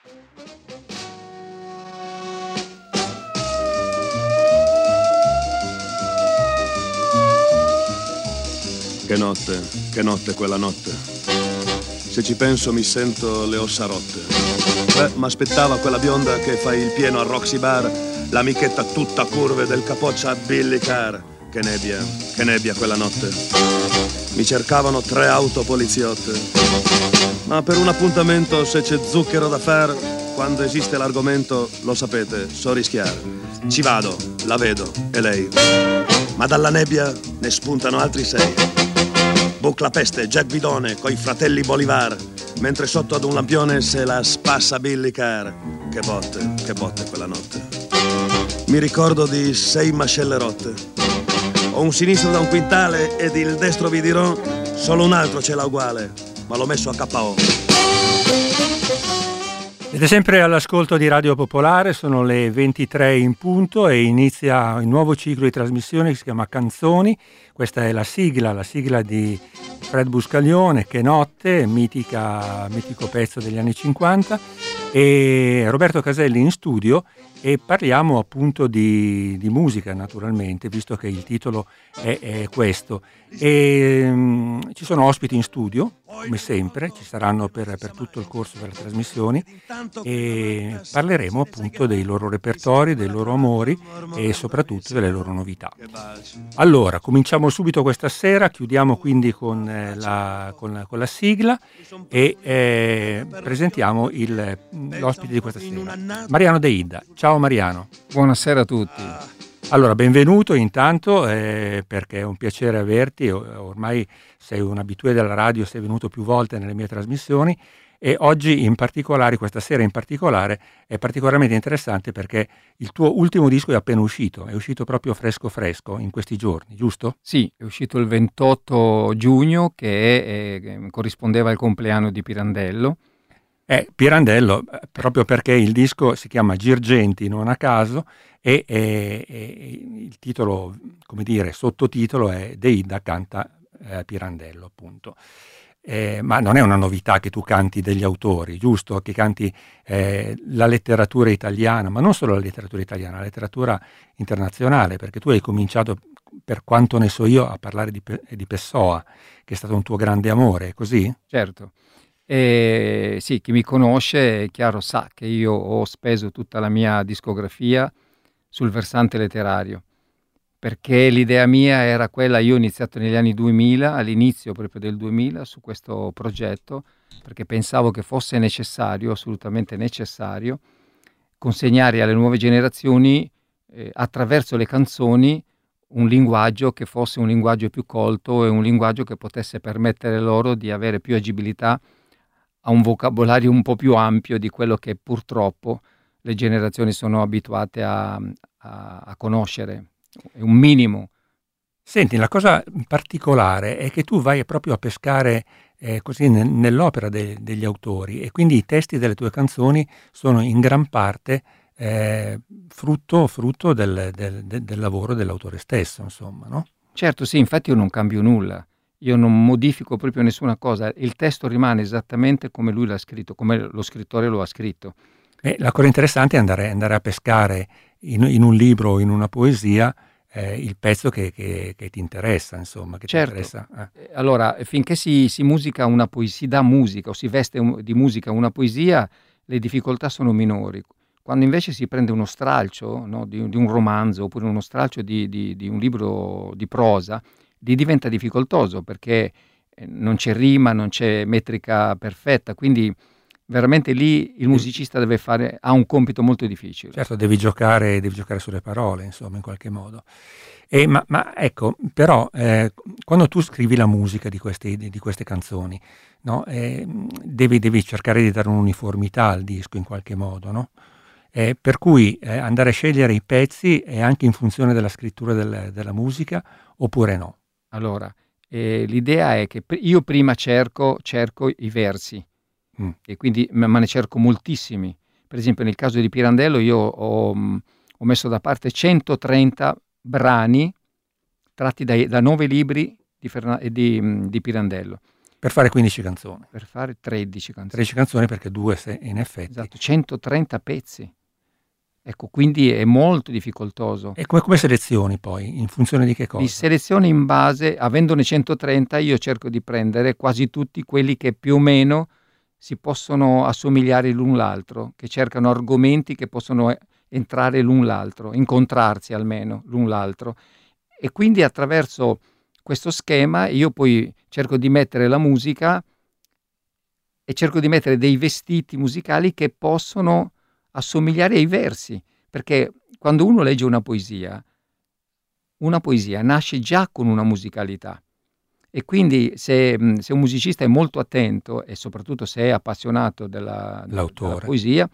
Che notte quella notte. Se ci penso mi sento le ossa rotte. M'aspettava quella bionda che fa il pieno al Roxy Bar, l'amichetta tutta curve del capoccia Billy Carr. Che nebbia quella notte. Mi cercavano 3 auto poliziotte. Ma per un appuntamento, se c'è zucchero da far, quando esiste l'argomento, lo sapete, so rischiare. Ci vado, la vedo, e lei. Ma dalla nebbia ne spuntano altri 6. Bucla Peste, Jack Bidone, coi fratelli Bolivar, mentre sotto ad un lampione se la spassa Billy Carr. Che botte quella notte. Mi ricordo di 6 mascelle rotte. Ho un sinistro da un quintale ed il destro vi dirò, solo un altro ce l'ha uguale, ma l'ho messo a KO. Siete sempre all'ascolto di Radio Popolare, sono le 23 in punto e inizia il nuovo ciclo di trasmissione che si chiama Canzoni. Questa è la sigla di Fred Buscaglione, Che notte, mitico pezzo degli anni 50, e Roberto Caselli in studio, e parliamo appunto di musica, naturalmente, visto che il titolo è questo. E ci sono ospiti in studio, come sempre, ci saranno per tutto il corso delle trasmissioni, e parleremo appunto dei loro repertori, dei loro amori e soprattutto delle loro novità. Allora, cominciamo subito questa sera, chiudiamo quindi con la sigla e presentiamo l'ospite di questa sera, Mariano De Idda. Ciao Mariano. Buonasera a tutti. Allora, benvenuto intanto, perché è un piacere averti. Ormai sei un abitué della radio, sei venuto più volte nelle mie trasmissioni, e oggi in particolare, questa sera in particolare, è particolarmente interessante perché il tuo ultimo disco è appena uscito, è uscito proprio fresco in questi giorni, giusto? Sì, è uscito il 28 giugno, che corrispondeva al compleanno di Pirandello. Pirandello, proprio perché il disco si chiama Girgenti, non a caso, e il titolo, come dire, sottotitolo è De Idda canta Pirandello, appunto. Ma non è una novità che tu canti degli autori, giusto? Che canti la letteratura italiana, ma non solo la letteratura italiana, la letteratura internazionale, perché tu hai cominciato, per quanto ne so io, a parlare di Pessoa, che è stato un tuo grande amore, è così? Certo. Sì, chi mi conosce, è chiaro, sa che io ho speso tutta la mia discografia sul versante letterario, perché l'idea mia era quella. Io ho iniziato negli anni 2000, all'inizio proprio del 2000, su questo progetto, perché pensavo che fosse necessario, assolutamente necessario, consegnare alle nuove generazioni, attraverso le canzoni, un linguaggio che fosse un linguaggio più colto e un linguaggio che potesse permettere loro di avere più agibilità a un vocabolario un po' più ampio di quello che purtroppo le generazioni sono abituate a conoscere. È un minimo. Senti, la cosa particolare è che tu vai proprio a pescare così nell'opera degli autori, e quindi i testi delle tue canzoni sono in gran parte frutto del lavoro dell'autore stesso, insomma, no? Certo, sì, infatti io non cambio nulla. Io non modifico proprio nessuna cosa, il testo rimane esattamente come lui l'ha scritto, come lo scrittore lo ha scritto. La cosa interessante è andare a pescare in un libro o in una poesia il pezzo che ti interessa, insomma, che certo. Ti interessa. Allora, finché si musica una poesia, si dà musica o si veste di musica una poesia, le difficoltà sono minori. Quando invece si prende uno stralcio, no, di un romanzo, oppure uno stralcio di un libro di prosa, diventa difficoltoso, perché non c'è rima, non c'è metrica perfetta, quindi veramente lì il musicista ha un compito molto difficile. Certo, devi giocare sulle parole, insomma, in qualche modo. Ma ecco, però quando tu scrivi la musica di queste canzoni, no, devi cercare di dare un'uniformità al disco in qualche modo, no? Per cui andare a scegliere i pezzi è anche in funzione della scrittura della musica, oppure no? Allora, l'idea è che io prima cerco i versi, e quindi me ne cerco moltissimi. Per esempio nel caso di Pirandello io ho messo da parte 130 brani tratti da 9 libri di Pirandello. Per fare 15 canzoni. Per fare 13 canzoni. 13 canzoni perché 2 in effetti. Esatto, 130 pezzi. Ecco, quindi è molto difficoltoso. E come selezioni poi? In funzione di che cosa? Li selezioni in base, avendone 130, io cerco di prendere quasi tutti quelli che più o meno si possono assomigliare l'un l'altro, che cercano argomenti che possono entrare l'un l'altro, incontrarsi almeno l'un l'altro. E quindi attraverso questo schema io poi cerco di mettere la musica e cerco di mettere dei vestiti musicali che possono assomigliare ai versi, perché quando uno legge una poesia nasce già con una musicalità, e quindi se un musicista è molto attento e soprattutto se è appassionato della poesia,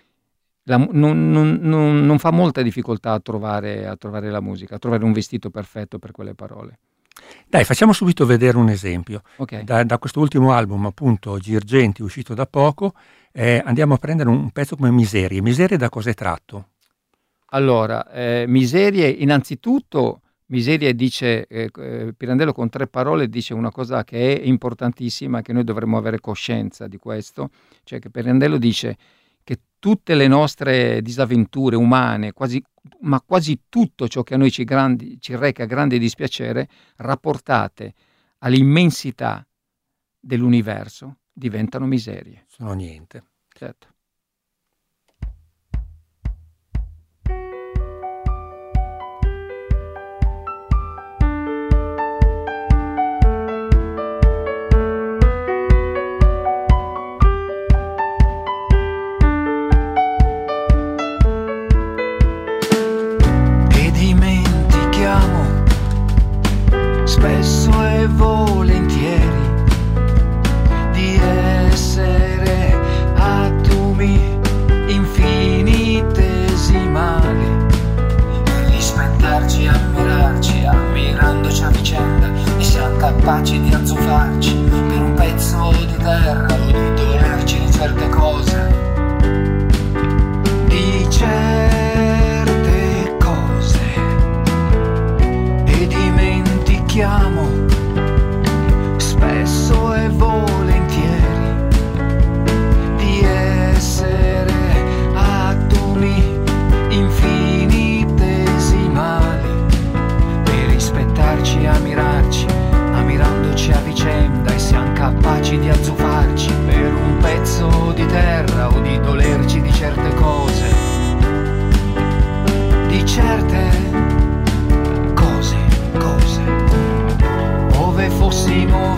non fa molta difficoltà a trovare la musica, a trovare un vestito perfetto per quelle parole. Dai, facciamo subito vedere un esempio. Okay. Da questo ultimo album, appunto, Girgenti, uscito da poco, andiamo a prendere un pezzo come Miserie. Miserie da cosa è tratto? Allora, Miserie, innanzitutto, Miserie dice, Pirandello con 3 parole dice una cosa che è importantissima, che noi dovremmo avere coscienza di questo, cioè che Pirandello dice che tutte le nostre disavventure umane, quasi tutto ciò che a noi ci reca grande dispiacere, rapportate all'immensità dell'universo, diventano miserie. Sono niente. Certo. Spesso e volentieri di essere atomi infinitesimali, rispettarci e ammirarci, ammirandoci a vicenda, e siamo capaci di azzuffarci per un pezzo di terra o di dolerci di certe cose, di certe cose, e dimentichiamo spesso e volentieri di essere atomi infinitesimali e rispettarci e ammirarci, ammirandoci a vicenda, e siamo capaci di azzuffarci per un pezzo di terra o di dolerci di certe cose, di certe ove fossimo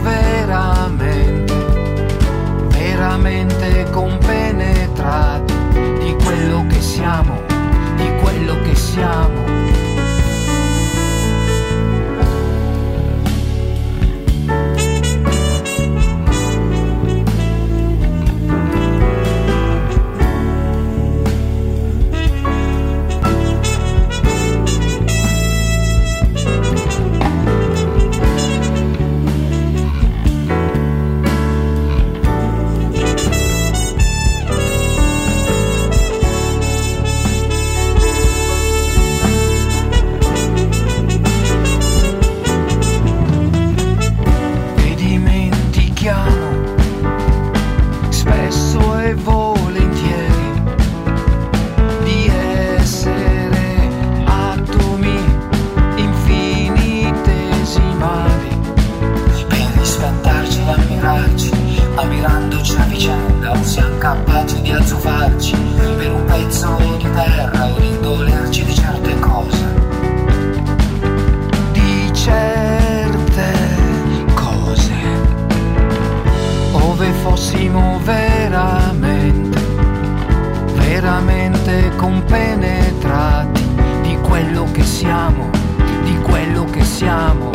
veramente compenetrati di quello che siamo, di quello che siamo. Ammirandoci a vicenda, siamo capaci di azzuffarci per un pezzo di terra o di dolerci di certe cose, di certe cose, ove fossimo veramente compenetrati di quello che siamo, di quello che siamo.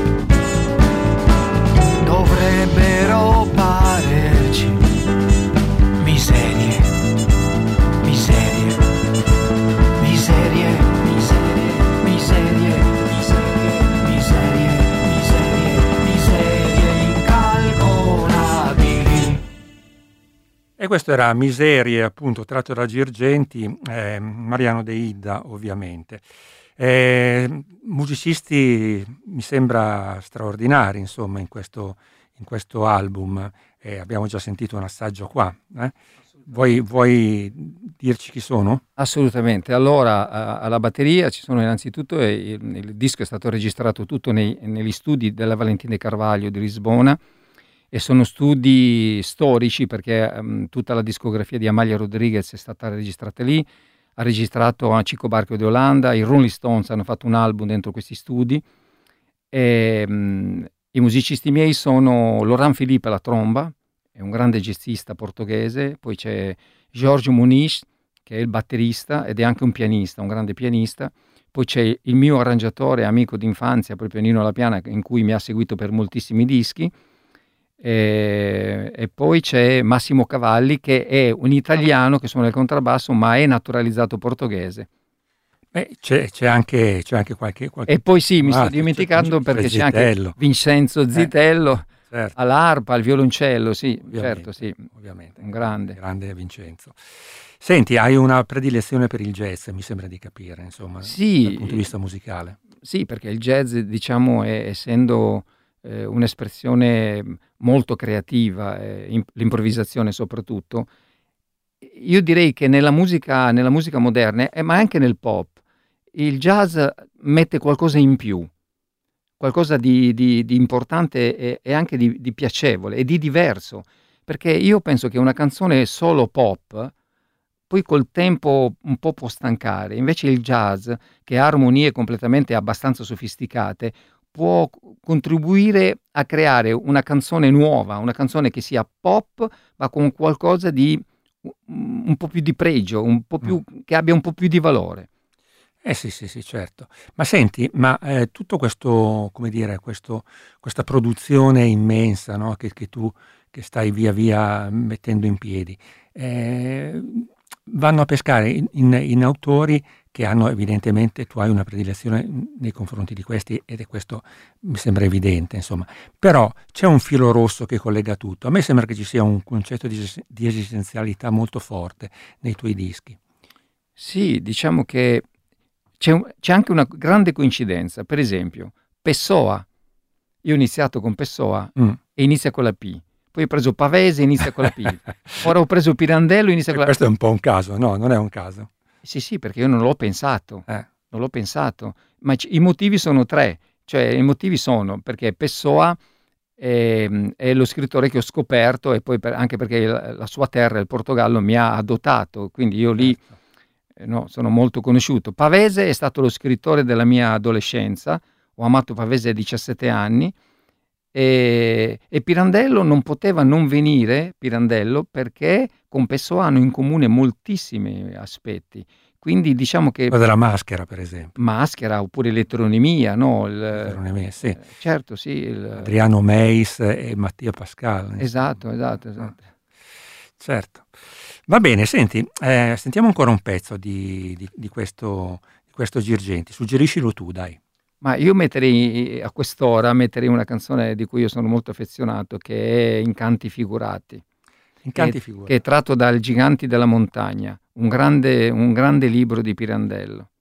Dovrebbero parerci miserie, miserie, miserie, miserie, miserie, miserie, miserie, miserie, miserie incalcolabili. E questo era Miserie, appunto, tratto da Girgenti, Mariano De Idda, ovviamente. Musicisti mi sembra straordinari, insomma, in questo in questo album. Abbiamo già sentito un assaggio qua. Vuoi dirci chi sono? Assolutamente. Allora, alla batteria ci sono innanzitutto, il disco è stato registrato tutto negli studi della Valentina Carvalho di Lisbona, e sono studi storici perché tutta la discografia di Amalia Rodriguez è stata registrata lì. Ha registrato a Chico Barco di Olanda, i Rolling Stones hanno fatto un album dentro questi studi. I musicisti miei sono Laurent Philippe alla tromba, è un grande jazzista portoghese, poi c'è Jorge Muniz, che è il batterista ed è anche un pianista, un grande pianista, poi c'è il mio arrangiatore, amico d'infanzia, proprio Nino La Piana, in cui mi ha seguito per moltissimi dischi, e poi c'è Massimo Cavalli, che è un italiano che suona il contrabbasso ma è naturalizzato portoghese. C'è anche qualche... E poi sì, mi sto dimenticando perché c'è anche Vincenzo Zitello, certo, all'arpa, al violoncello, sì, ovviamente, certo, sì, ovviamente, un grande Vincenzo. Senti, hai una predilezione per il jazz, mi sembra di capire, insomma, sì, dal punto di vista musicale. Sì, perché il jazz, diciamo, essendo un'espressione molto creativa, l'improvvisazione soprattutto, io direi che nella musica moderna, ma anche nel pop, il jazz mette qualcosa in più, qualcosa di importante e anche di piacevole e di diverso, perché io penso che una canzone solo pop poi col tempo un po' può stancare, invece il jazz, che ha armonie completamente abbastanza sofisticate, può contribuire a creare una canzone nuova, una canzone che sia pop ma con qualcosa di un po' più di pregio, un po' più, che abbia un po' più di valore. Sì, certo. Ma senti, tutto questo, come dire, questa produzione immensa, no, che tu che stai via via mettendo in piedi, vanno a pescare in autori che hanno, evidentemente, tu hai una predilezione nei confronti di questi, ed è questo mi sembra evidente, insomma. Però c'è un filo rosso che collega tutto. A me sembra che ci sia un concetto di esistenzialità molto forte nei tuoi dischi. Sì, diciamo che c'è anche una grande coincidenza. Per esempio, Pessoa. Io ho iniziato con Pessoa e inizia con la P. Poi ho preso Pavese e inizia con la P. Ora ho preso Pirandello e inizia con la P. Questo è un po' un caso, no? Non è un caso. Sì, perché io non l'ho pensato. Non l'ho pensato. Ma i motivi sono tre. Cioè, i motivi sono perché Pessoa è lo scrittore che ho scoperto, e poi anche perché la sua terra, il Portogallo, mi ha adottato. Quindi io lì sono molto conosciuto. Pavese è stato lo scrittore della mia adolescenza. Ho amato Pavese a 17 anni. E Pirandello non poteva non venire, Pirandello, perché con Pessoa hanno in comune moltissimi aspetti. Quindi diciamo che... della maschera, per esempio. Maschera, oppure l'eteronimia, no? L'eteronimia, sì. Certo, sì. Adriano Meis e Mattia Pascal. Esatto. Certo. Va bene, senti, sentiamo ancora un pezzo di questo Girgenti. Suggeriscilo tu, dai. Ma io a quest'ora metterei una canzone di cui io sono molto affezionato, che è Incanti Figurati. Che è tratto dal Giganti della Montagna, un grande libro di Pirandello.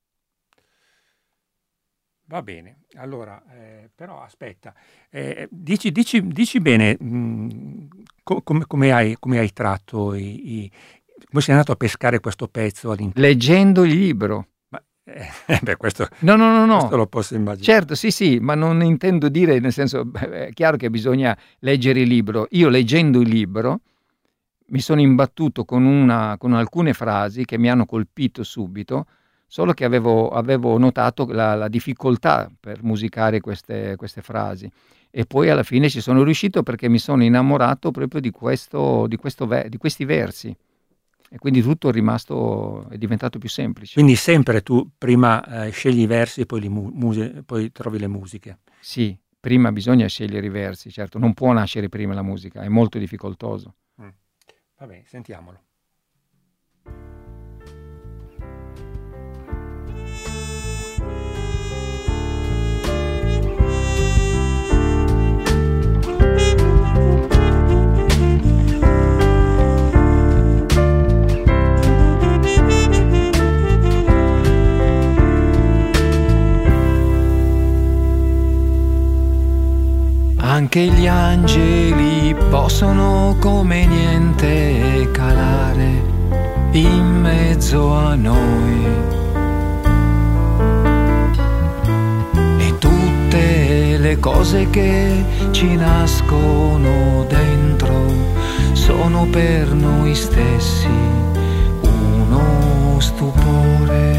Va bene, allora, però aspetta, dici bene come hai tratto, come sei andato a pescare questo pezzo all'interno? Leggendo il libro. Questo, no. Questo lo posso immaginare. Certo, sì, ma non intendo dire, nel senso, è chiaro che bisogna leggere il libro. Io leggendo il libro mi sono imbattuto con alcune frasi che mi hanno colpito subito, solo che avevo notato la difficoltà per musicare queste frasi, e poi alla fine ci sono riuscito perché mi sono innamorato proprio di questi versi. E quindi tutto è diventato più semplice. Quindi sempre tu prima scegli i versi e poi, poi trovi le musiche. Sì, prima bisogna scegliere i versi, certo. Non può nascere prima la musica, è molto difficoltoso. Va bene, sentiamolo. Anche gli angeli possono come niente calare in mezzo a noi. E tutte le cose che ci nascono dentro sono per noi stessi uno stupore.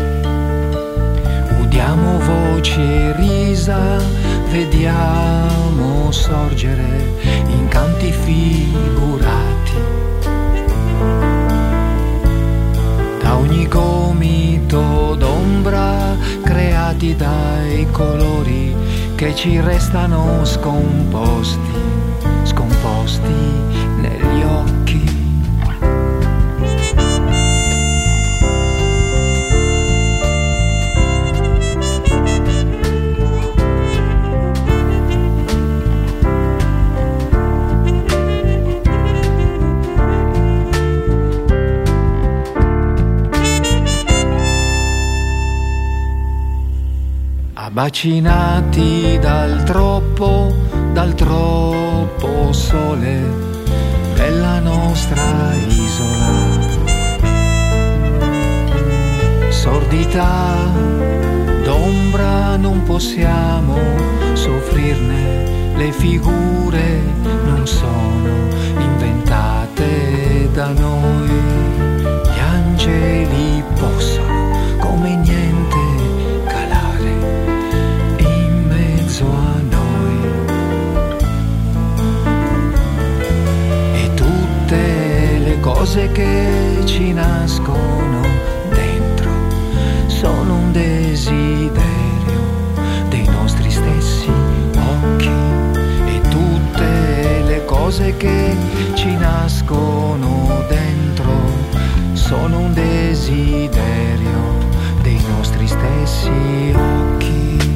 Udiamo voci e risa, vediamo sorgere incanti figurati. Da ogni gomito d'ombra creati dai colori che ci restano scomposti negli occhi. Bacinati dal troppo sole della nostra isola. Sordità d'ombra non possiamo soffrirne, le figure non sono inventate da noi. Gli angeli possono come niente a noi. E tutte le cose che ci nascono dentro sono un desiderio dei nostri stessi occhi. E tutte le cose che ci nascono dentro sono un desiderio dei nostri stessi occhi.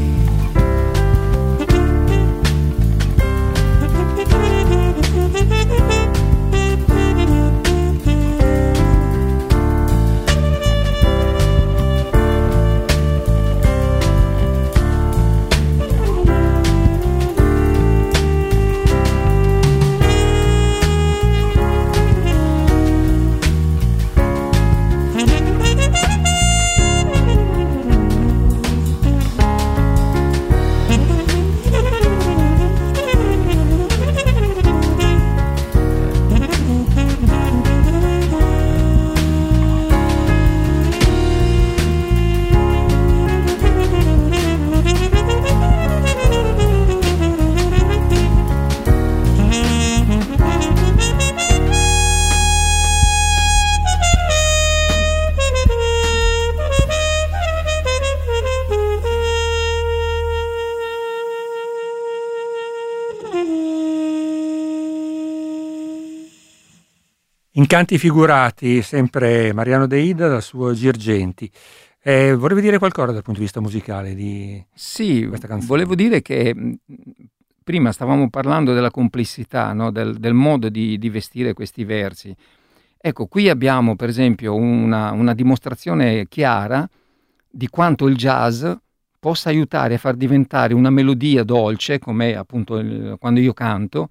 Incanti figurati, sempre Mariano De Ida dal suo Girgenti. Volevi dire qualcosa dal punto di vista musicale di questa canzone? Volevo dire che prima stavamo parlando della complessità, no? del modo di vestire questi versi. Ecco, qui abbiamo per esempio una dimostrazione chiara di quanto il jazz possa aiutare a far diventare una melodia dolce, come appunto quando io canto,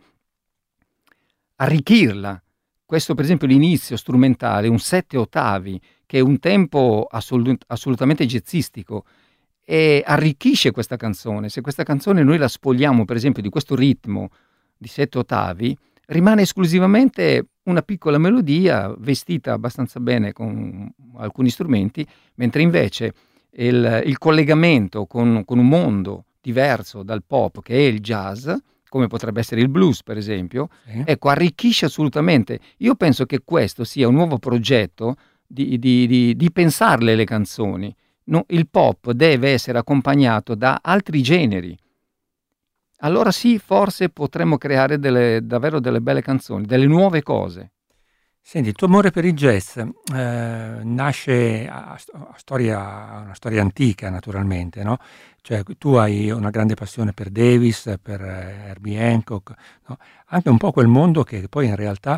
arricchirla. Questo per esempio l'inizio strumentale, un 7 ottavi, che è un tempo assolutamente jazzistico, e arricchisce questa canzone. Se questa canzone noi la spogliamo per esempio di questo ritmo di 7 ottavi, rimane esclusivamente una piccola melodia vestita abbastanza bene con alcuni strumenti, mentre invece il collegamento con un mondo diverso dal pop, che è il jazz, come potrebbe essere il blues per esempio, ecco, arricchisce assolutamente. Io penso che questo sia un nuovo progetto di pensarle le canzoni. No, il pop deve essere accompagnato da altri generi. Allora sì, forse potremmo creare davvero delle belle canzoni, delle nuove cose. Senti, il tuo amore per il jazz nasce a una storia antica naturalmente, no? Cioè tu hai una grande passione per Davis, per Herbie Hancock, no? Anche un po' quel mondo che poi in realtà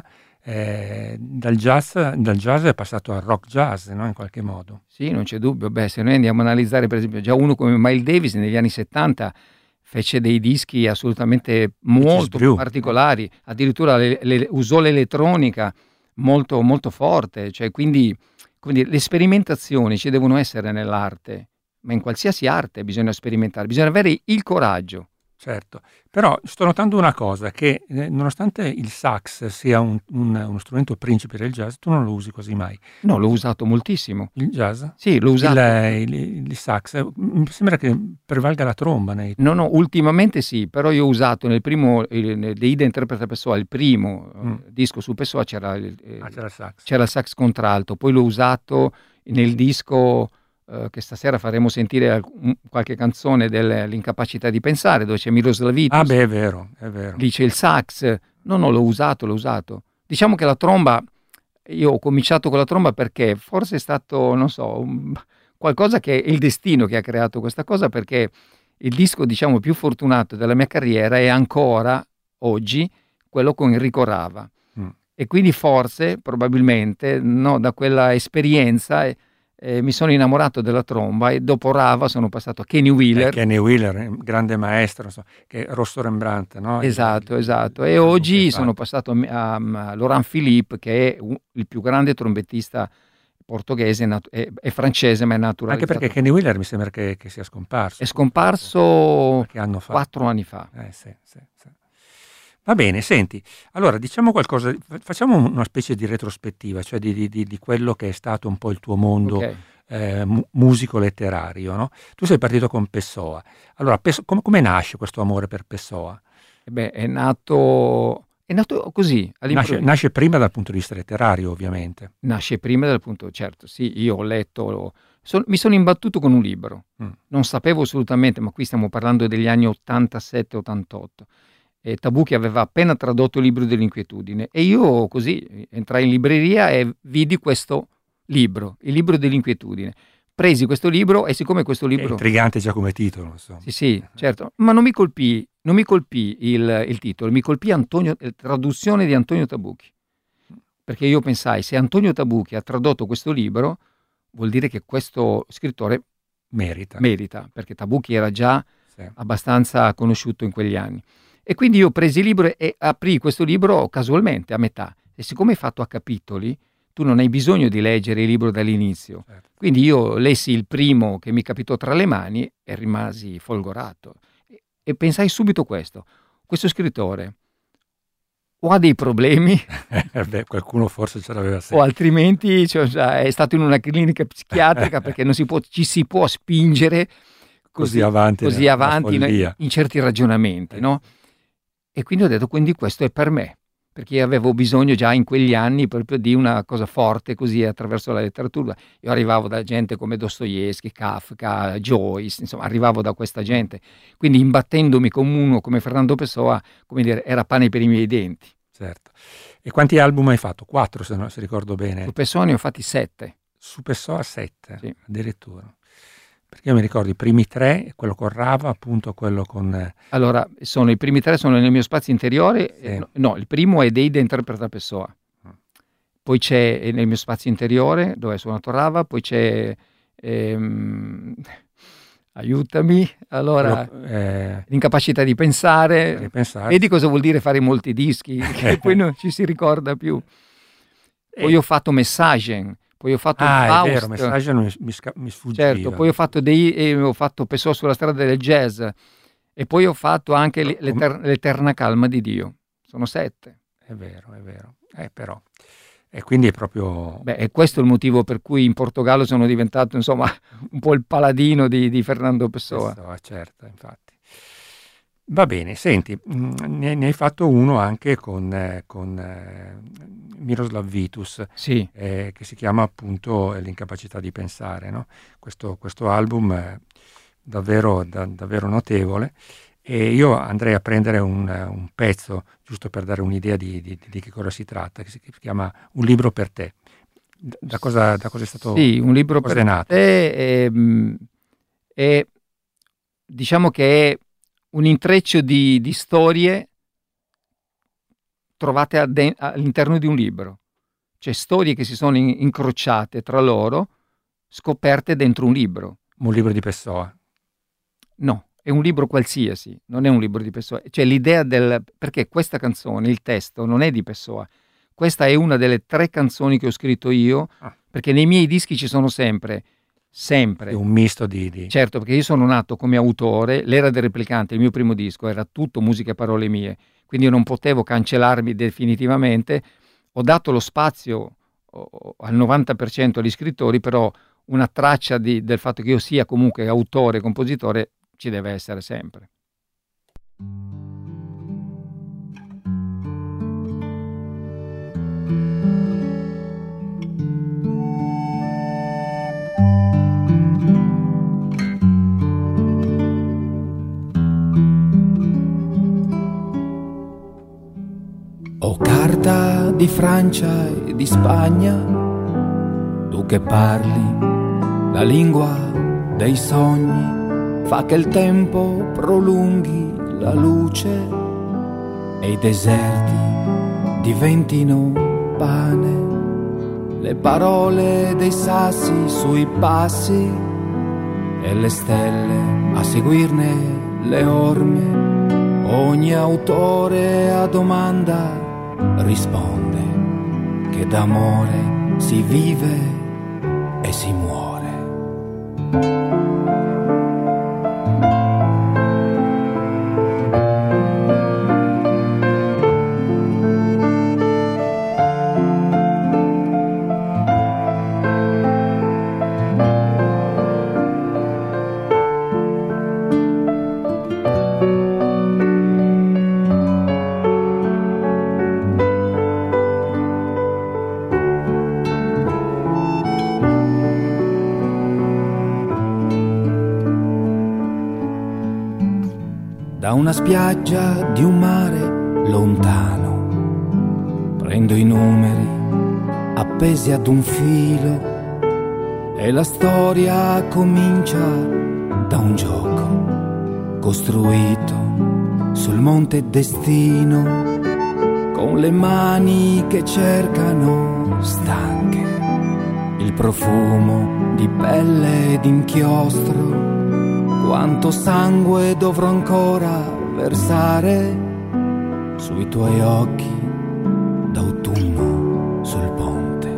dal jazz è passato al rock jazz, no? In qualche modo. Sì, non c'è dubbio. Beh, se noi andiamo a analizzare per esempio già uno come Miles Davis negli anni 70 fece dei dischi assolutamente molto particolari, addirittura usò l'elettronica molto, molto forte, cioè quindi le sperimentazioni ci devono essere nell'arte, ma in qualsiasi arte bisogna sperimentare, bisogna avere il coraggio. Certo, però sto notando una cosa, che nonostante il sax sia uno strumento principe del jazz, tu non lo usi quasi mai. No, l'ho usato moltissimo. Il jazz? Sì, l'ho usato. Il sax, mi sembra che prevalga la tromba. No, ultimamente sì, però io ho usato nel primo, Deida interpreta Pessoa, il primo disco su Pessoa c'era il sax. C'era il sax contralto, poi l'ho usato nel disco... che stasera faremo sentire qualche canzone dell'Incapacità di pensare, dove c'è Miroslav Vitous. Ah beh, è vero. Lì c'è il sax. No, l'ho usato. Diciamo che la tromba, io ho cominciato con la tromba perché forse è stato, non so, qualcosa che è il destino che ha creato questa cosa, perché il disco, diciamo, più fortunato della mia carriera è ancora oggi quello con Enrico Rava. E quindi forse, probabilmente, no, da quella esperienza... mi sono innamorato della tromba e dopo Rava sono passato a Kenny Wheeler. Kenny Wheeler, grande maestro, che è Rosso Rembrandt, no? Esatto. E oggi sono passato a Laurent Philippe, che è il più grande trombettista portoghese, è francese, ma è naturalizzato. Anche perché Kenny Wheeler mi sembra che sia scomparso. È scomparso 4 anni fa. Sì. Va bene, senti, allora diciamo qualcosa, facciamo una specie di retrospettiva, cioè di quello che è stato un po' il tuo mondo musico-letterario, no? Tu sei partito con Pessoa. Allora, come nasce questo amore per Pessoa? È nato così, nasce prima dal punto di vista letterario, ovviamente. Nasce prima dal punto, certo, sì, io ho letto, mi sono imbattuto con un libro, non sapevo assolutamente, ma qui stiamo parlando degli anni 87-88. E Tabucchi aveva appena tradotto il libro dell'inquietudine e io così entrai in libreria e vidi questo libro, il libro dell'inquietudine. Presi questo libro e siccome questo libro... È intrigante già come titolo, insomma. Sì, certo, ma non mi colpì il titolo, mi colpì la traduzione di Antonio Tabucchi. Perché io pensai, se Antonio Tabucchi ha tradotto questo libro, vuol dire che questo scrittore merita, perché Tabucchi era già abbastanza conosciuto in quegli anni. E quindi io presi il libro e aprì questo libro casualmente, a metà. E siccome è fatto a capitoli, tu non hai bisogno di leggere il libro dall'inizio. Certo. Quindi io lessi il primo che mi capitò tra le mani e rimasi folgorato. E pensai subito questo scrittore o ha dei problemi, qualcuno forse ce l'aveva sempre, o altrimenti è stato in una clinica psichiatrica perché ci si può spingere così avanti in certi ragionamenti, no? E quindi ho detto, quindi questo è per me, perché avevo bisogno già in quegli anni proprio di una cosa forte così attraverso la letteratura. Io arrivavo da gente come Dostoevsky, Kafka, Joyce, insomma arrivavo da questa gente, quindi imbattendomi con uno come Fernando Pessoa, come dire, era pane per i miei denti. Certo. E quanti album hai fatto? 4 se ricordo bene. Su Pessoa ne ho fatti 7. Su Pessoa 7, sì. Addirittura. Perché io mi ricordo i primi 3, quello con Rava, appunto quello con... Allora, i primi 3 sono nel mio spazio interiore, sì. No, il primo è Deida interpreta Pessoa, poi c'è nel mio spazio interiore, dove è suonato Rava, poi c'è, aiutami, allora, l'incapacità di pensare, vedi cosa vuol dire fare molti dischi, che poi non ci si ricorda più. Poi ho fatto Messagen. Poi ho fatto Faust. È vero, Messaggio mi sfuggiva. Certo, poi ho fatto Pessoa sulla strada del jazz e poi ho fatto anche l'Eterna calma di Dio. Sono 7. È vero. Però. E quindi è proprio... E questo è il motivo per cui in Portogallo sono diventato, insomma, un po' il paladino di Fernando Pessoa. Certo, infatti. Va bene, senti, ne hai fatto uno anche con Miroslav Vitous, sì. Che si chiama appunto L'incapacità di pensare, no? Questo album è davvero notevole e io andrei a prendere un pezzo giusto per dare un'idea di che cosa si tratta, che si chiama Un libro per te. Da cosa è stato? Sì, Un libro per te è diciamo che è un intreccio di storie trovate all'interno di un libro, cioè storie che si sono incrociate tra loro, scoperte dentro un libro. Un libro di Pessoa? No, è un libro qualsiasi, non è un libro di Pessoa. Cioè l'idea perché questa canzone, il testo, non è di Pessoa. Questa è una delle 3 canzoni che ho scritto io, perché nei miei dischi ci sono sempre. È un misto di... Certo, perché io sono nato come autore, L'era del replicante, il mio primo disco, era tutto musica e parole mie, quindi io non potevo cancellarmi definitivamente. Ho dato lo spazio al 90% agli scrittori, però una traccia del fatto che io sia comunque autore e compositore ci deve essere sempre. Ho carta di Francia e di Spagna, tu che parli la lingua dei sogni, fa che il tempo prolunghi la luce e i deserti diventino pane, le parole dei sassi sui passi e le stelle a seguirne le orme. Ogni autore a domanda risponde che d'amore si vive e si muore. Da una spiaggia di un mare lontano prendo i numeri appesi ad un filo e la storia comincia da un gioco costruito sul monte destino, con le mani che cercano stanche il profumo di pelle e d'inchiostro. Quanto sangue dovrò ancora versare sui tuoi occhi d'autunno sul ponte.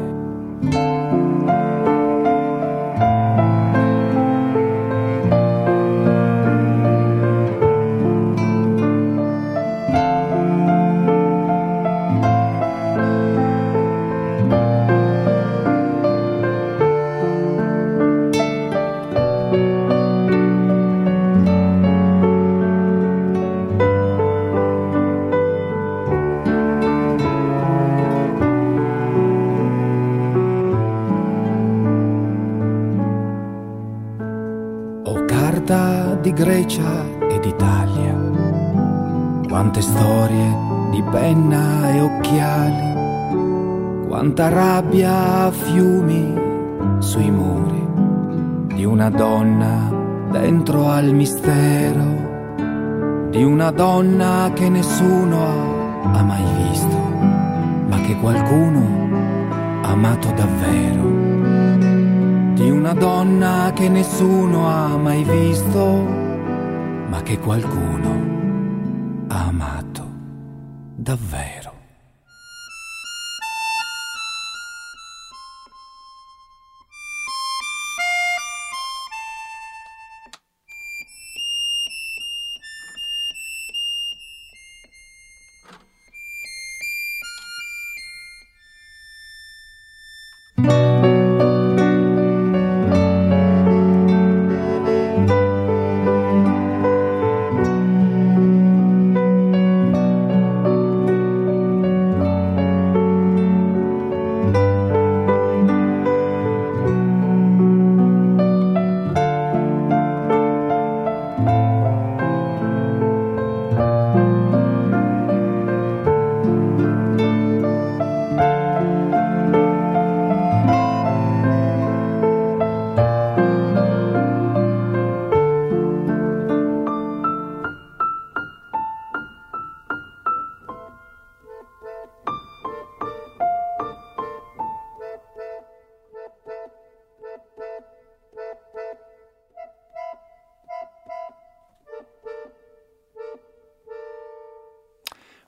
Di Grecia e d'Italia, quante storie di penna e occhiali, quanta rabbia a fiumi sui muri, di una donna dentro al mistero, di una donna che nessuno ha mai visto, ma che qualcuno ha amato davvero. Di una donna che nessuno ha mai visto, ma che qualcuno ha amato davvero.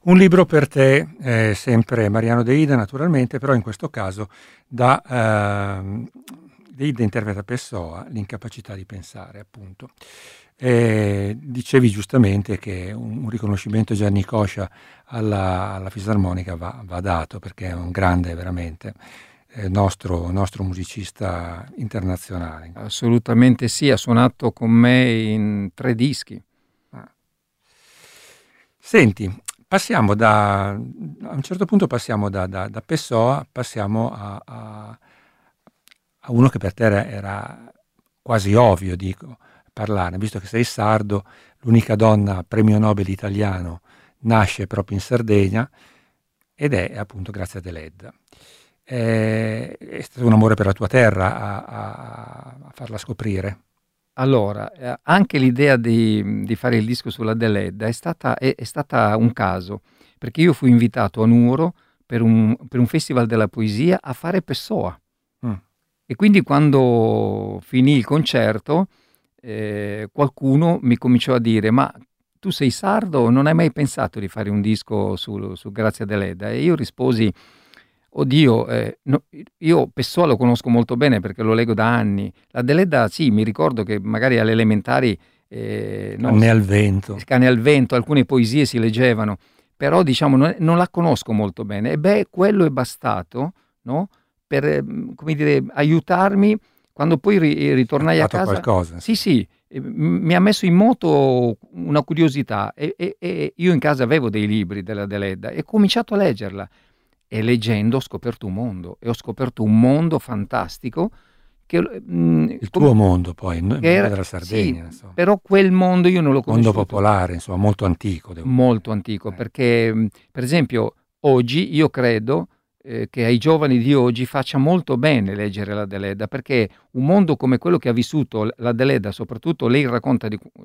Un libro per te, sempre Mariano De Ida naturalmente, però in questo caso De Ida interpreta Pessoa, l'incapacità di pensare, appunto. Dicevi giustamente che un riconoscimento Gianni Coscia alla fisarmonica va dato, perché è un grande veramente nostro musicista internazionale. Assolutamente sì, ha suonato con me in 3 dischi. Senti, a un certo punto passiamo da Pessoa, passiamo a uno che per te era quasi ovvio, dico, parlare, visto che sei sardo, l'unica donna premio Nobel italiano nasce proprio in Sardegna ed è appunto Grazia Deledda. È stato un amore per la tua terra a farla scoprire? Allora, anche l'idea di fare il disco sulla Deledda è stata un caso, perché io fui invitato a Nuoro per un festival della poesia a fare Pessoa. E quindi quando finì il concerto qualcuno mi cominciò a dire: ma tu sei sardo, non hai mai pensato di fare un disco su Grazia Deledda? E io risposi: oddio, no, io Pessoa lo conosco molto bene perché lo leggo da anni. La Deledda sì, mi ricordo che magari alle elementari Canne al vento. Canne al vento, alcune poesie si leggevano, però diciamo non la conosco molto bene. E beh, quello è bastato, no? Per, come dire, aiutarmi quando poi ritornai a casa. Qualcosa. Sì, mi ha messo in moto una curiosità e io in casa avevo dei libri della Deledda e ho cominciato a leggerla. E leggendo ho scoperto un mondo, e ho scoperto un mondo fantastico. Il tuo mondo poi, della Sardegna. Sì, però quel mondo io non lo conosco. Mondo popolare, insomma, molto antico. Molto antico, perché per esempio oggi io credo che ai giovani di oggi faccia molto bene leggere la Deledda, perché un mondo come quello che ha vissuto la Deledda, soprattutto lei racconta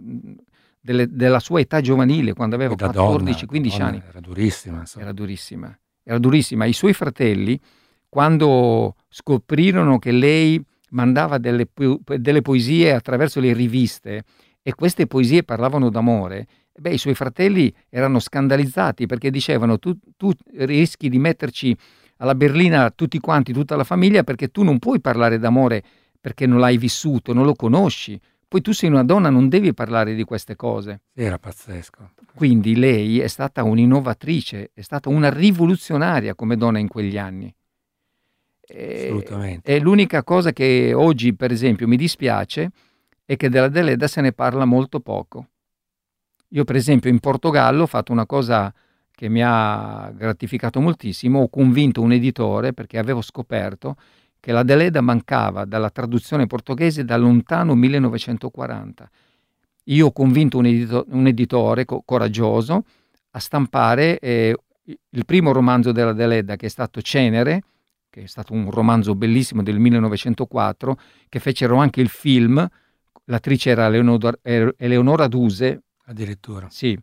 della sua età giovanile, quando aveva 14-15 anni. Era durissima, insomma. Era durissima. I suoi fratelli, quando scoprirono che lei mandava delle poesie attraverso le riviste e queste poesie parlavano d'amore, i suoi fratelli erano scandalizzati, perché dicevano: tu rischi di metterci alla berlina tutti quanti, tutta la famiglia, perché tu non puoi parlare d'amore perché non l'hai vissuto, non lo conosci. Poi tu sei una donna, non devi parlare di queste cose. Era pazzesco. Quindi lei è stata un'innovatrice, è stata una rivoluzionaria come donna in quegli anni. Assolutamente. E l'unica cosa che oggi, per esempio, mi dispiace è che della Deledda se ne parla molto poco. Io, per esempio, in Portogallo ho fatto una cosa che mi ha gratificato moltissimo. Ho convinto un editore, perché avevo scoperto che la Deledda mancava dalla traduzione portoghese da lontano 1940. Io ho convinto un editore coraggioso a stampare il primo romanzo della Deledda, che è stato Cenere, che è stato un romanzo bellissimo del 1904, che fecero anche il film. L'attrice era Eleonora Duse. Addirittura. Sì.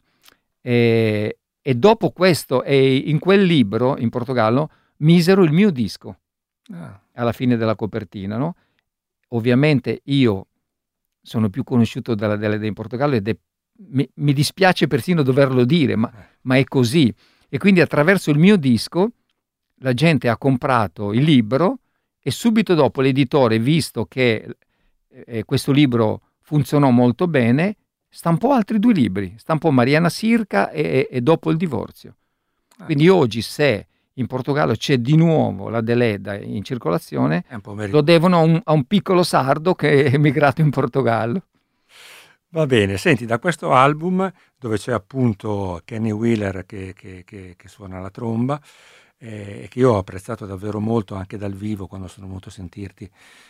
E dopo questo, in quel libro, in Portogallo, misero il mio disco alla fine della copertina, no? Ovviamente io sono più conosciuto dalla Deledda in Portogallo ed mi dispiace persino doverlo dire, ma è così. E quindi attraverso il mio disco la gente ha comprato il libro e subito dopo l'editore, visto che questo libro funzionò molto bene, stampò altri 2 libri, stampò Mariana Sirca e Dopo il divorzio. Quindi oggi, se in Portogallo c'è di nuovo la Deledda in circolazione, lo devono a un piccolo sardo che è emigrato in Portogallo. Va bene, senti, da questo album, dove c'è appunto Kenny Wheeler che suona la tromba, che io ho apprezzato davvero molto anche dal vivo quando sono venuto a sentirti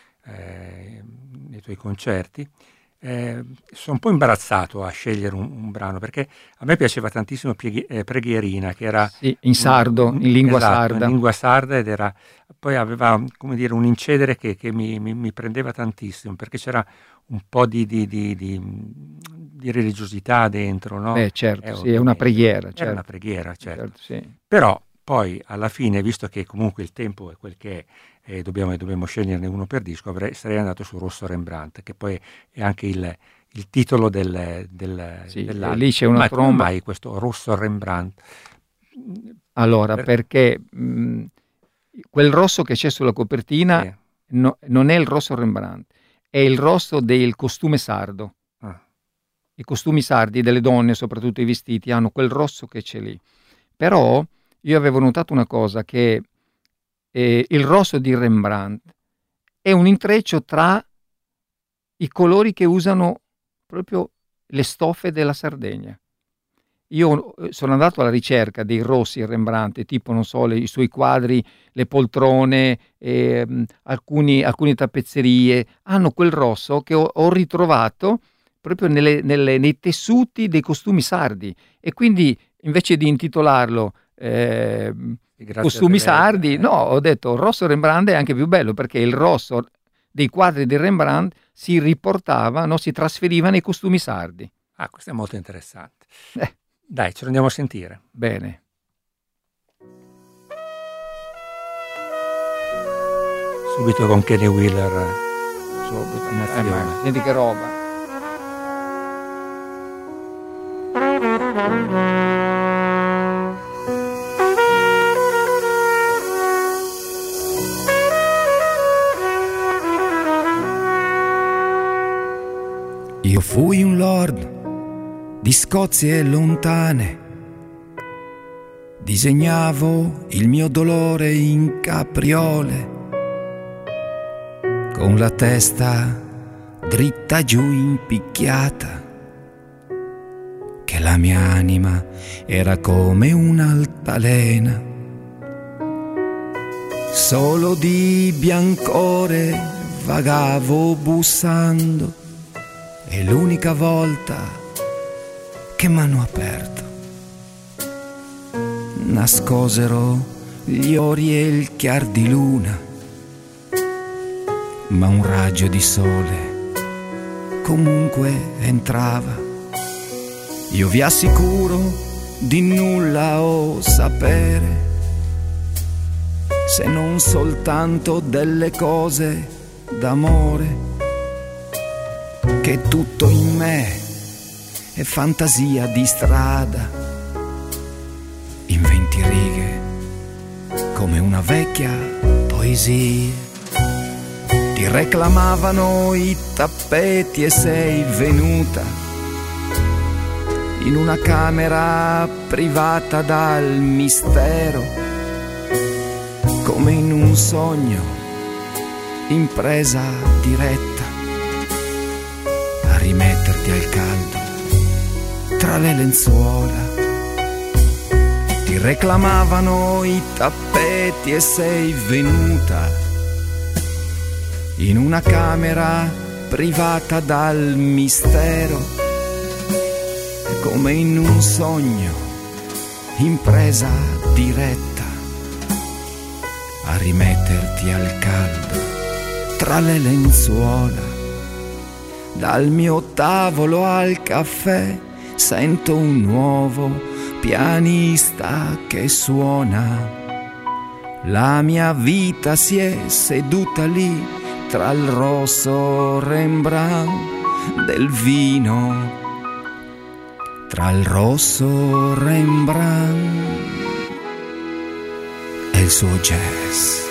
nei tuoi concerti, sono un po' imbarazzato a scegliere un brano, perché a me piaceva tantissimo Preghierina, che era in sardo, in lingua sarda. In lingua sarda, ed era, poi aveva, come dire, un incedere che mi prendeva tantissimo, perché c'era un po' di religiosità dentro, no? Certo, sì, è una preghiera. Era certo. una preghiera, certo. Sì. Però poi alla fine, visto che comunque il tempo è quel che è, e dobbiamo sceglierne uno per disco, sarei andato su Rosso Rembrandt, che poi è anche il titolo dell'album. Lì c'è una tromba. Mai questo Rosso Rembrandt? Allora, perché quel rosso che c'è sulla copertina non è il rosso Rembrandt, è il rosso del costume sardo. I costumi sardi delle donne, soprattutto i vestiti, hanno quel rosso che c'è lì. Però io avevo notato una cosa, che il rosso di Rembrandt è un intreccio tra i colori che usano proprio le stoffe della Sardegna. Io sono andato alla ricerca dei rossi Rembrandt, tipo, non so, i suoi quadri, le poltrone, alcune tappezzerie, hanno quel rosso che ho ritrovato proprio nei tessuti dei costumi sardi. E quindi, invece di intitolarlo costumi sardi, no, ho detto rosso Rembrandt è anche più bello, perché il rosso dei quadri di Rembrandt si riportava, no, si trasferiva nei costumi sardi. Questo è molto interessante. Dai, ce lo andiamo a sentire. Bene. Subito con Kenny Wheeler. Senti che roba. Io fui un lord di scozie lontane, disegnavo il mio dolore in capriole, con la testa dritta giù impicchiata, che la mia anima era come un'altalena. Solo di biancore vagavo bussando, e l'unica volta che m'hanno aperto nascosero gli ori e il chiar di luna, ma un raggio di sole comunque entrava. Io vi assicuro di nulla ho sapere, se non soltanto delle cose d'amore, che tutto in me è fantasia di strada, in 20 righe come una vecchia poesia. Ti reclamavano i tappeti e sei venuta in una camera privata dal mistero, come in un sogno, in presa diretta, a rimetterti al caldo tra le lenzuola. Ti reclamavano i tappeti e sei venuta in una camera privata dal mistero, come in un sogno, in presa diretta, a rimetterti al caldo tra le lenzuola. Dal mio tavolo al caffè sento un nuovo pianista che suona. La mia vita si è seduta lì tra il rosso Rembrandt del vino, tra il rosso Rembrandt e il suo jazz.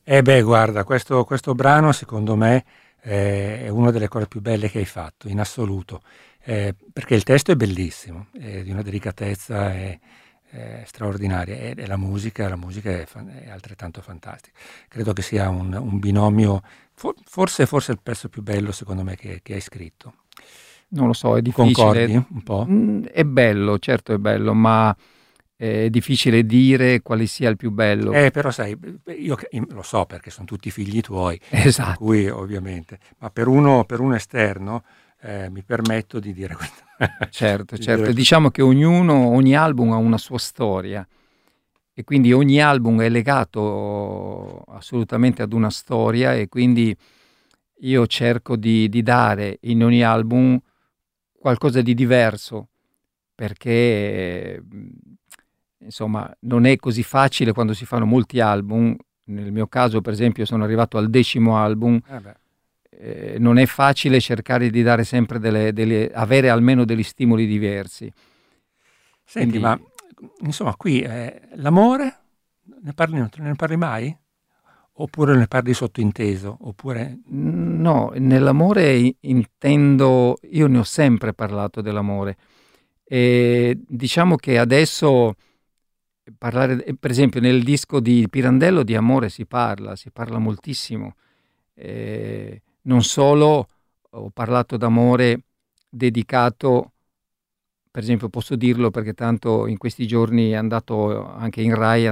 Guarda, questo brano secondo me è una delle cose più belle che hai fatto, in assoluto, perché il testo è bellissimo, è di una delicatezza straordinaria, e la musica è altrettanto fantastica. Credo che sia un binomio, forse il pezzo più bello secondo me che hai scritto. Non lo so, è difficile. Concordi un po'? È bello, certo è bello, ma è difficile dire quale sia il più bello. Però sai, io lo so perché sono tutti figli tuoi, Esatto. per cui ovviamente, ma per uno esterno mi permetto di dire questo. Certo. Diciamo che ogni album ha una sua storia e quindi ogni album è legato assolutamente ad una storia, e quindi io cerco di dare in ogni album qualcosa di diverso, perché insomma non è così facile quando si fanno molti album. Nel mio caso, per esempio, sono arrivato al 10° album. Non è facile cercare di dare sempre avere almeno degli stimoli diversi. Senti, ma insomma qui l'amore ne parli mai? Oppure ne parli sottointeso? Oppure... No, nell'amore intendo, io ne ho sempre parlato dell'amore, e diciamo che adesso parlare, per esempio nel disco di Pirandello di amore si parla moltissimo. Non solo ho parlato d'amore dedicato, per esempio posso dirlo perché tanto in questi giorni è andato anche in Rai,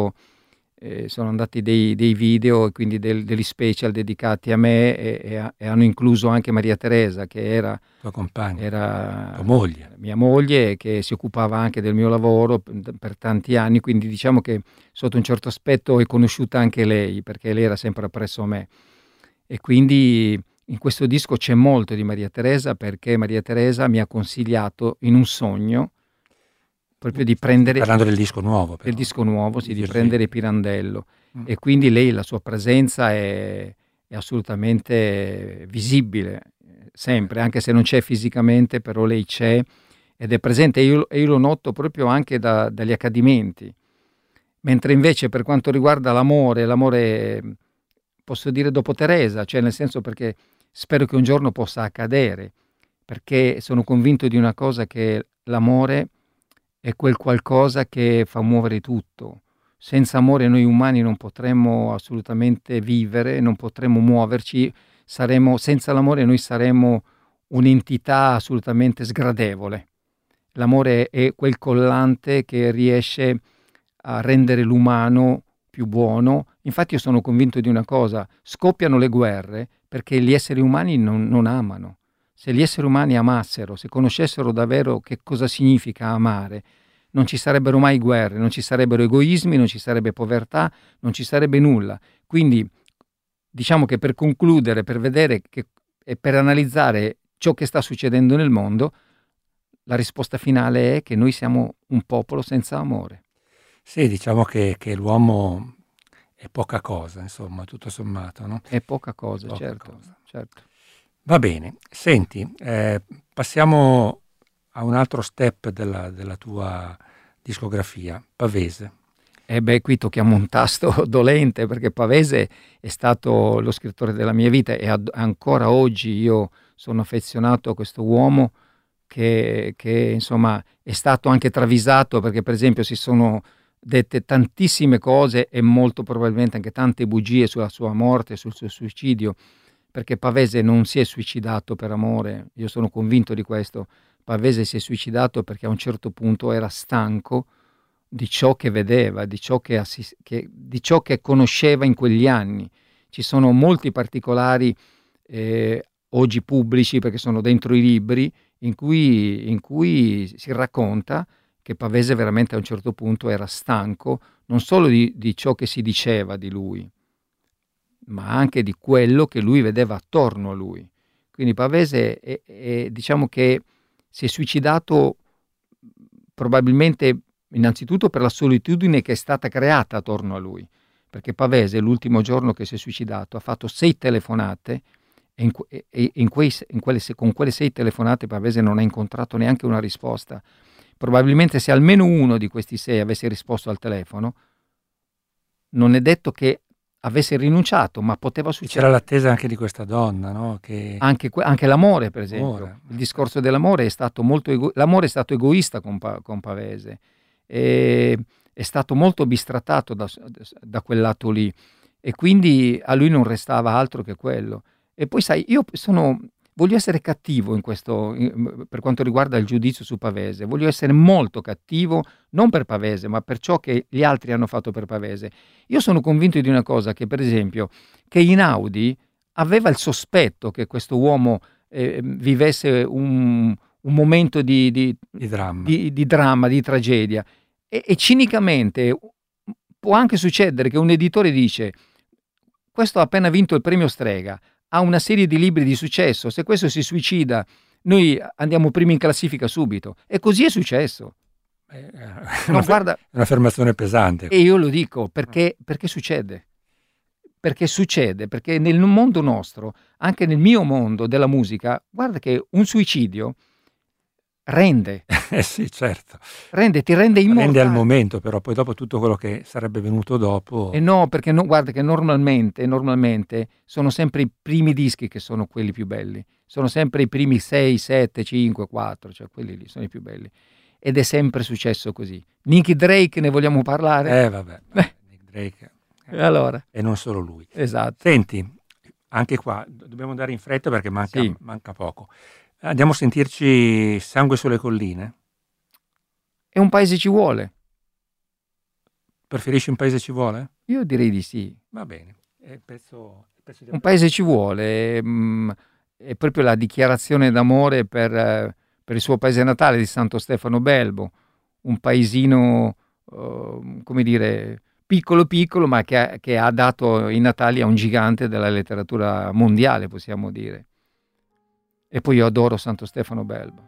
sono andati dei video e quindi degli special dedicati a me, e hanno incluso anche Maria Teresa, che era tua compagna, era tua moglie. Mia moglie, che si occupava anche del mio lavoro per tanti anni, quindi diciamo che sotto un certo aspetto è conosciuta anche lei, perché lei era sempre appresso a me. E quindi in questo disco c'è molto di Maria Teresa, perché Maria Teresa mi ha consigliato in un sogno proprio di prendere... Parlando del disco nuovo. Però. Del disco nuovo, sì, di prendere Pirandello. E quindi lei, la sua presenza è assolutamente visibile, sempre, anche se non c'è fisicamente, però lei c'è ed è presente, e io lo noto proprio anche dagli accadimenti. Mentre invece per quanto riguarda l'amore posso dire dopo Teresa, cioè nel senso, perché spero che un giorno possa accadere, perché sono convinto di una cosa, che l'amore è quel qualcosa che fa muovere tutto. Senza amore noi umani non potremmo assolutamente vivere, non potremmo muoverci, senza l'amore noi saremmo un'entità assolutamente sgradevole. L'amore è quel collante che riesce a rendere l'umano più buono. Infatti io sono convinto di una cosa: scoppiano le guerre perché gli esseri umani non amano. Se gli esseri umani amassero, se conoscessero davvero che cosa significa amare, non ci sarebbero mai guerre, non ci sarebbero egoismi, non ci sarebbe povertà, non ci sarebbe nulla. Quindi diciamo che per concludere, per vedere e per analizzare ciò che sta succedendo nel mondo, la risposta finale è che noi siamo un popolo senza amore. Sì, diciamo che l'uomo è poca cosa, insomma, tutto sommato, no? È poca cosa, certo. Va bene, senti, passiamo a un altro step della tua discografia, Pavese. Qui tocchiamo un tasto dolente, perché Pavese è stato lo scrittore della mia vita, e ancora oggi io sono affezionato a questo uomo che insomma è stato anche travisato, perché per esempio si sono dette tantissime cose e molto probabilmente anche tante bugie sulla sua morte, sul suo suicidio, perché Pavese non si è suicidato per amore, io sono convinto di questo. Pavese si è suicidato perché a un certo punto era stanco di ciò che vedeva, di ciò che conosceva in quegli anni. Ci sono molti particolari oggi pubblici, perché sono dentro i libri, in cui si racconta che Pavese veramente a un certo punto era stanco non solo di ciò che si diceva di lui, ma anche di quello che lui vedeva attorno a lui. Quindi Pavese diciamo che si è suicidato probabilmente innanzitutto per la solitudine che è stata creata attorno a lui, perché Pavese l'ultimo giorno che si è suicidato ha fatto 6 telefonate, e con quelle 6 telefonate Pavese non ha incontrato neanche una risposta. Probabilmente se almeno uno di questi 6 avesse risposto al telefono, non è detto che avesse rinunciato, ma poteva C'era succedere. l'attesa anche di questa donna, no? Che... Anche l'amore, per esempio. L'amore. Il discorso dell'amore è stato l'amore è stato egoista con Pavese. È stato molto bistrattato da quel lato lì, e quindi a lui non restava altro che quello. E poi sai, voglio essere cattivo in questo, per quanto riguarda il giudizio su Pavese. Voglio essere molto cattivo, non per Pavese, ma per ciò che gli altri hanno fatto per Pavese. Io sono convinto di una cosa, che per esempio, che Einaudi aveva il sospetto che questo uomo vivesse un momento di dramma, di tragedia, e cinicamente può anche succedere che un editore dice: questo ha appena vinto il premio Strega, ha una serie di libri di successo, se questo si suicida noi andiamo primi in classifica subito. E così è successo. Guarda, è un'affermazione pesante. E io lo dico perché succede. Perché succede, perché nel mondo nostro, anche nel mio mondo della musica, guarda che un suicidio rende. Sì, certo. Ti rende immortale. Rende al momento, però poi dopo tutto quello che sarebbe venuto dopo... E no, perché guarda che normalmente sono sempre i primi dischi che sono quelli più belli. Sono sempre i primi 6, 7, 5, 4, cioè quelli lì sono i più belli. Ed è sempre successo così. Nicky Drake, ne vogliamo parlare? Vabbè. Nick Drake. Allora. E non solo lui. Esatto. Senti, anche qua dobbiamo andare in fretta perché manca poco. Andiamo a sentirci Sangue sulle colline. E Un paese ci vuole. Preferisci Un paese ci vuole? Io direi di sì. Va bene. Il pezzo di... Un paese ci vuole. È proprio la dichiarazione d'amore per il suo paese natale di Santo Stefano Belbo. Un paesino, come dire, piccolo, ma che ha dato in Italia un gigante della letteratura mondiale, possiamo dire. E poi io adoro Santo Stefano Belbo.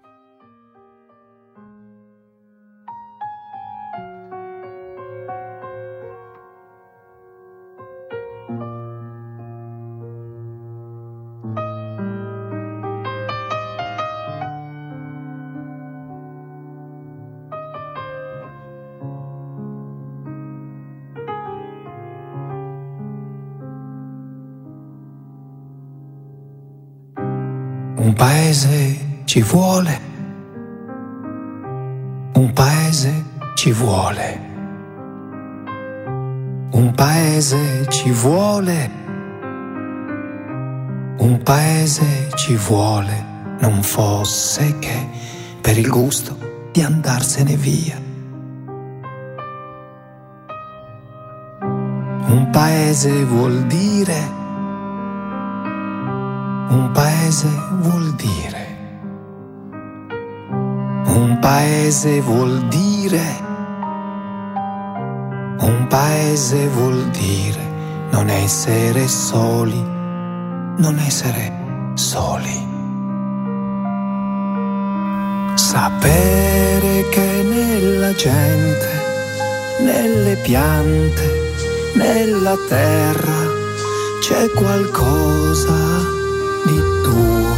Un paese ci vuole, un paese ci vuole, un paese ci vuole, un paese ci vuole, non fosse che per il gusto di andarsene via. Un paese vuol dire, un paese vuol dire, un paese vuol dire, un paese vuol dire non essere soli, non essere soli. Sapere che nella gente, nelle piante, nella terra c'è qualcosa di tuo,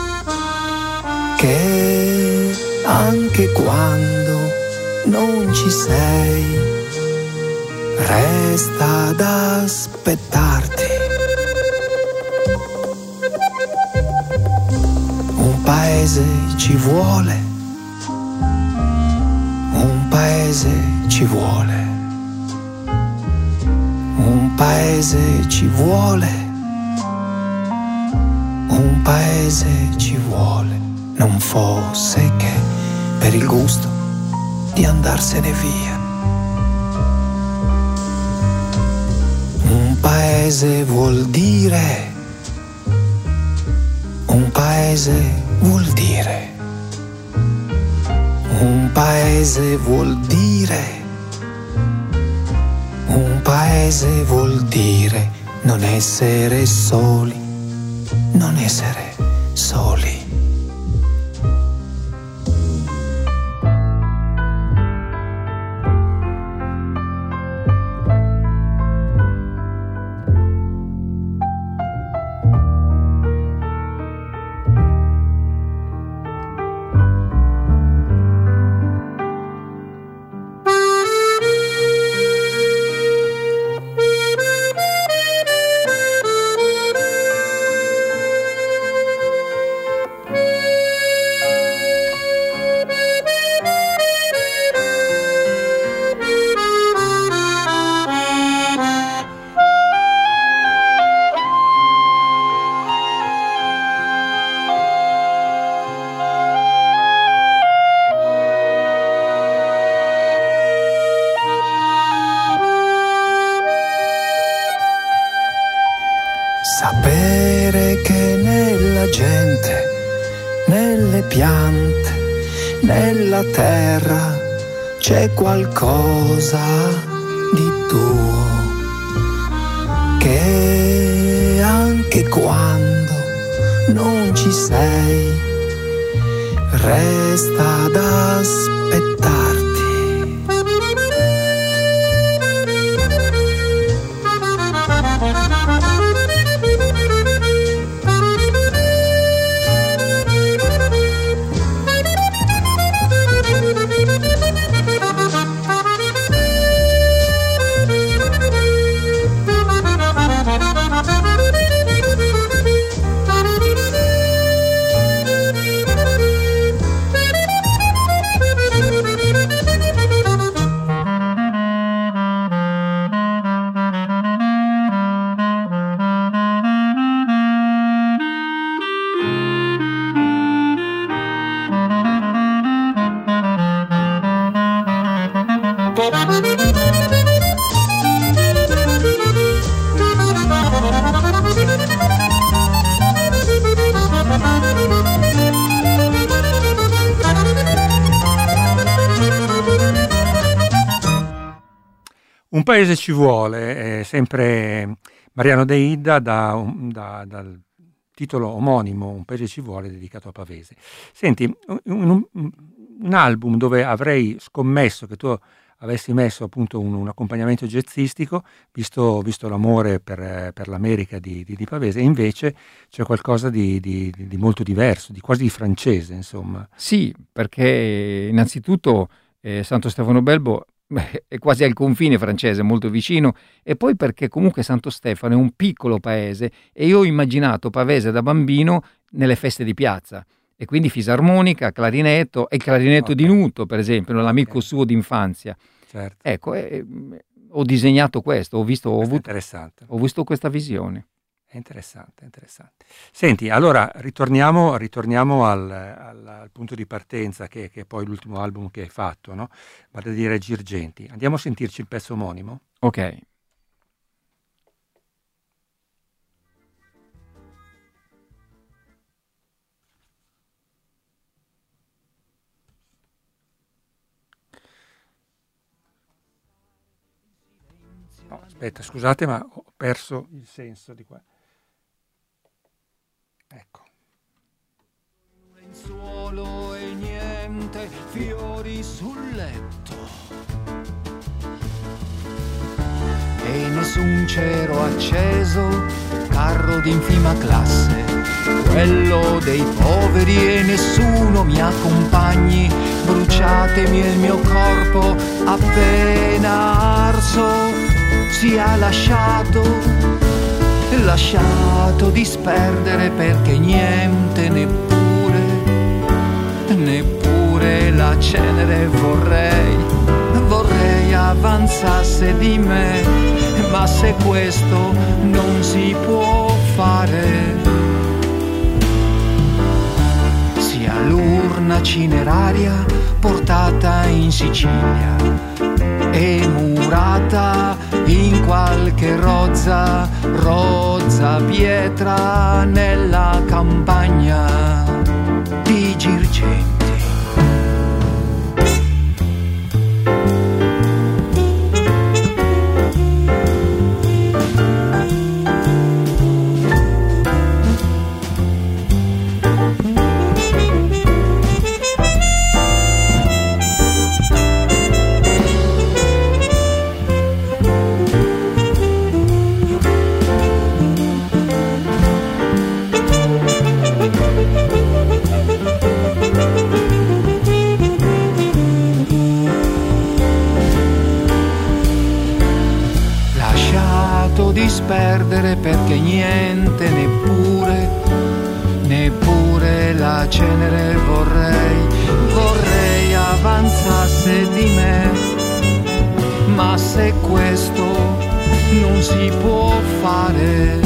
che anche quando non ci sei resta ad aspettarti. Un paese ci vuole, un paese ci vuole, un paese ci vuole, un paese ci vuole, non fosse che per il gusto di andarsene via. Un paese vuol dire, un paese vuol dire, un paese vuol dire, un paese vuol dire non essere soli, non essere soli. Sapere che nella gente, nelle piante, nella terra c'è qualcosa di tuo, che anche quando non ci sei resta ad aspettarti. Un paese ci vuole, sempre Mariano De Idda dal titolo omonimo, Un paese ci vuole, dedicato a Pavese. Senti, un album dove avrei scommesso che tu avessi messo appunto un accompagnamento jazzistico, visto l'amore per l'America di Pavese, e invece c'è qualcosa di molto diverso, quasi di francese, insomma. Sì, perché innanzitutto Santo Stefano Belbo è quasi al confine francese, molto vicino, e poi perché comunque Santo Stefano è un piccolo paese e io ho immaginato Pavese da bambino nelle feste di piazza, e quindi fisarmonica, clarinetto, e il clarinetto di Nuto, per esempio, l'amico suo d'infanzia. Certo. Ecco, ho disegnato questo, ho visto questa visione. È interessante. Senti, allora ritorniamo al punto di partenza, che è poi l'ultimo album che hai fatto, no? Vale a dire Girgenti. Andiamo a sentirci il pezzo omonimo? Ok. No, aspetta, scusate, ma ho perso il senso di qua. Ecco. Lenzuolo e niente, fiori sul letto. E nessun cero acceso, carro d'infima classe, quello dei poveri, e nessuno mi accompagni. Bruciatemi il mio corpo appena arso, sia lasciato disperdere, perché niente, neppure la cenere vorrei avanzasse di me, ma se questo non si può fare, sia l'urna cineraria portata in Sicilia e murata in qualche rozza pietra nella campagna di Girgenti. Disperdere, perché niente, neppure la cenere vorrei avanzasse di me, ma se questo non si può fare,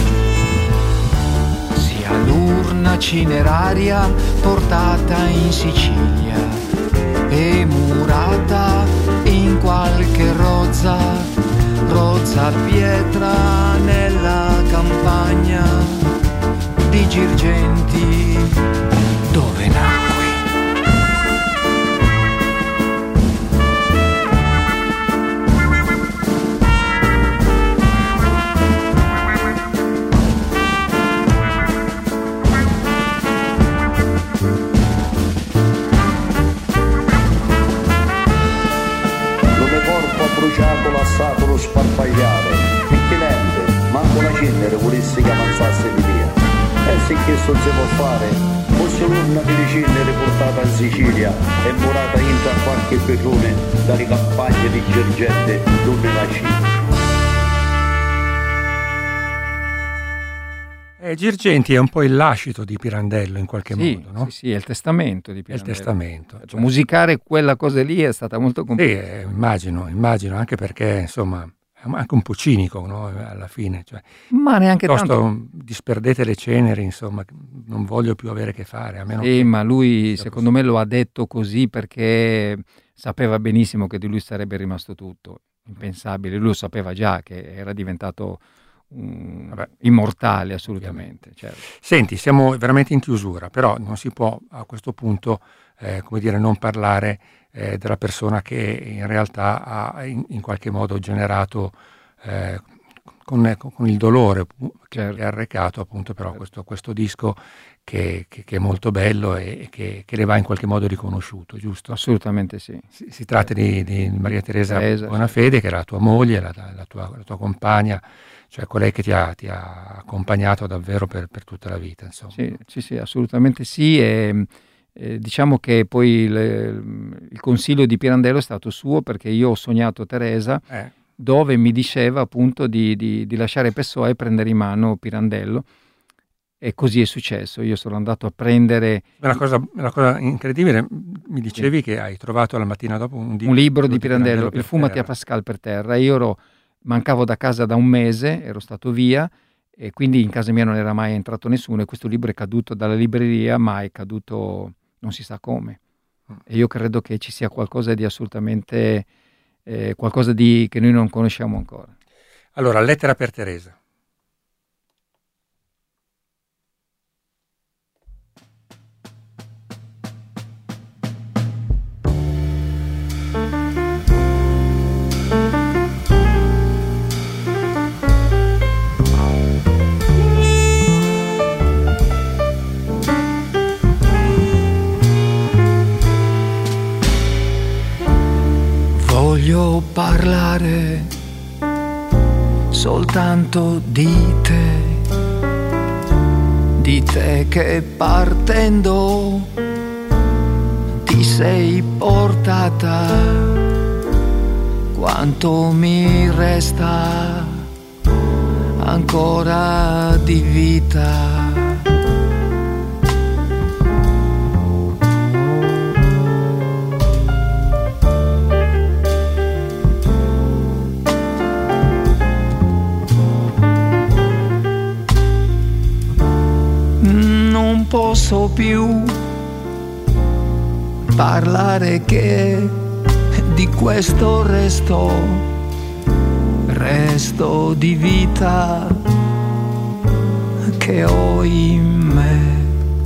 sia l'urna cineraria portata in Sicilia e murata in qualche rozza pietra nella campagna altro sparpagliare, e che niente, manco la cenere volessi che avanzasse di via. E se questo si può fare, fosse l'urna di cenere portata in Sicilia e morata intra a qualche pedrone dalle campagne di Girgente dove nascita. Girgenti è un po' il lascito di Pirandello in qualche modo, no? Sì, è il testamento di Pirandello. È il testamento. Cioè, musicare quella cosa lì è stata molto complicata. Sì, immagino, anche perché, insomma, è anche un po' cinico, no? Alla fine. Cioè, ma neanche tanto. Disperdete le ceneri, insomma, non voglio più avere che fare. A meno che ma lui, secondo me, lo ha detto così perché sapeva benissimo che di lui sarebbe rimasto tutto. Impensabile. Lui lo sapeva già che era diventato... immortale, assolutamente, certo. Senti, siamo veramente in chiusura, però non si può a questo punto non parlare della persona che in realtà ha in qualche modo generato con il dolore che ha arrecato appunto però questo disco che è molto bello e che le va in qualche modo riconosciuto, giusto? Assolutamente sì. Si tratta di Maria Teresa Bonafede, che era la tua moglie, la tua compagna, cioè colei che ti ha accompagnato davvero per tutta la vita, insomma. Sì, assolutamente sì. E diciamo che poi il consiglio di Pirandello è stato suo, perché io ho sognato Teresa, dove mi diceva appunto di lasciare Pessoa e prendere in mano Pirandello. E così è successo. Io sono andato a prendere... La cosa incredibile, mi dicevi che hai trovato la mattina dopo un libro di Pirandello, il Fumati a Pascal per terra. Io mancavo da casa da un mese, ero stato via, e quindi in casa mia non era mai entrato nessuno, e questo libro è caduto dalla libreria, ma è caduto non si sa come. E io credo che ci sia qualcosa di assolutamente... qualcosa che noi non conosciamo ancora. Allora, lettera per Teresa. Voglio parlare soltanto di te che partendo ti sei portata, quanto mi resta ancora di vita. Non posso più parlare che di questo resto di vita che ho in me.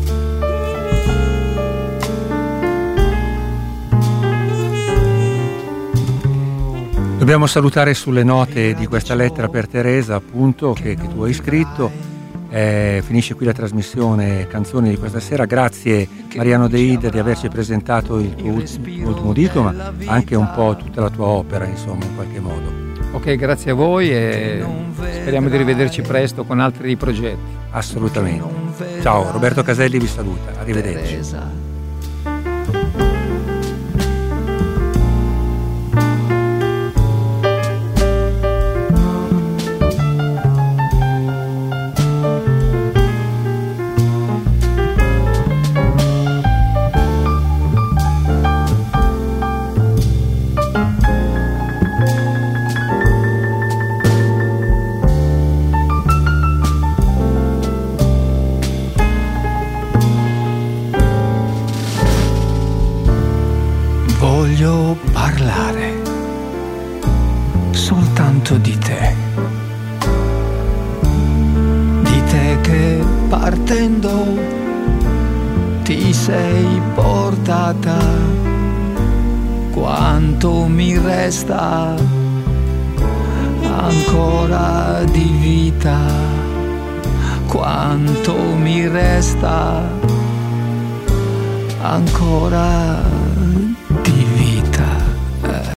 Dobbiamo salutare sulle note di questa lettera per Teresa, appunto, che tu hai scritto. Finisce qui la trasmissione Canzoni di questa sera. Grazie Mariano De Ida di averci presentato il tuo ultimo disco, ma anche un po' tutta la tua opera, insomma, in qualche modo. Ok, grazie a voi e speriamo di rivederci presto con altri progetti. Assolutamente. Ciao, Roberto Caselli vi saluta, arrivederci. Voglio parlare soltanto di te che partendo ti sei portata, quanto mi resta ancora di vita, quanto mi resta ancora